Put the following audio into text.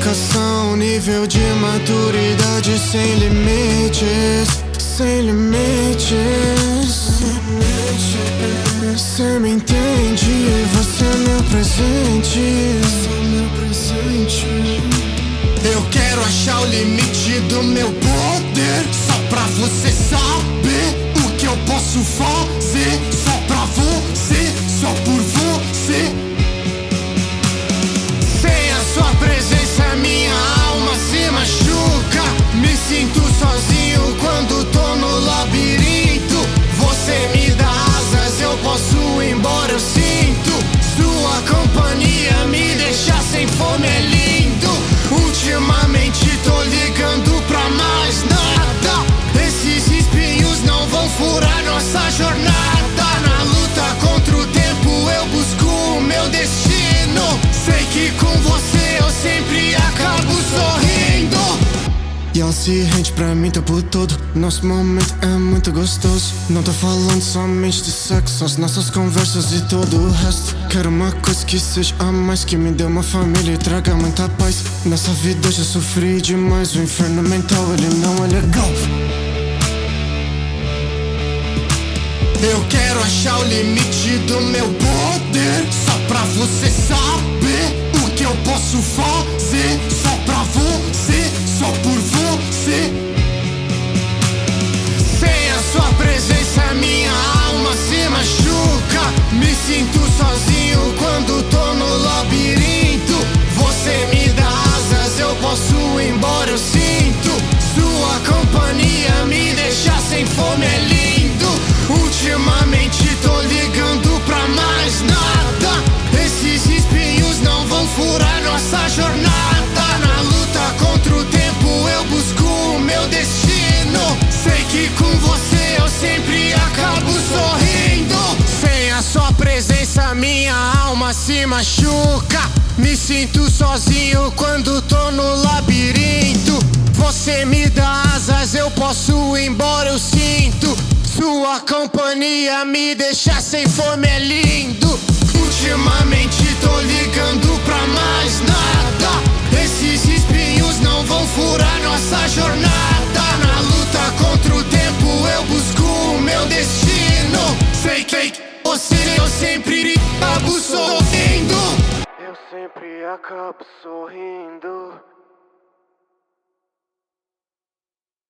educação, nível de maturidade sem limites, sem limites. Cê me entende, você é meu presente. Eu quero achar o limite do meu poder, só pra você saber o que eu posso fazer. Só pra você, só por você. Sem a sua presença minha alma se machuca. Me sinto sozinho quando tô no labirinto. Você me dá asas, eu posso ir embora, eu sinto. Sua companhia me deixa sem fome, é lindo. Ultimamente tô ligando pra mais nada. Esses espinhos não vão furar nossa jornada. Na luta contra o tempo eu busco o meu destino. Sei que com você eu sempre acabo sorrindo. E ela se rende pra mim o tempo todo. Nosso momento é muito gostoso. Não tô falando somente de sexo, as nossas conversas e todo o resto. Quero uma coisa que seja a mais, que me dê uma família e traga muita paz. Nessa vida eu já sofri demais, o inferno mental ele não é legal. Eu quero achar o limite do meu poder, só pra você saber o que eu posso fazer. Só pra você, só por você. Sem a sua presença minha alma se machuca. Me sinto sozinho quando tô no labirinto. Você me dá asas, eu posso ir embora, eu sinto. Sua companhia me deixa sem fome, é lindo. Ultimamente tô ligando pra mais nada. Esses espinhos não vão furar nossa jornada. Na luta contra o tempo eu busco o meu destino. Sei que com você eu sempre acabo sorrindo. Sem a sua presença minha alma se machuca. Me sinto sozinho quando tô no labirinto. Você me dá asas, eu posso ir embora, eu sinto. Sua companhia me deixa sem fome, é lindo. Ultimamente tô ligando pra mais nada. Esses espinhos não vão furar nossa jornada. Na luta contra o tempo eu busco o meu destino. Sei que você eu sempre acabo sorrindo. Eu sempre acabo sorrindo.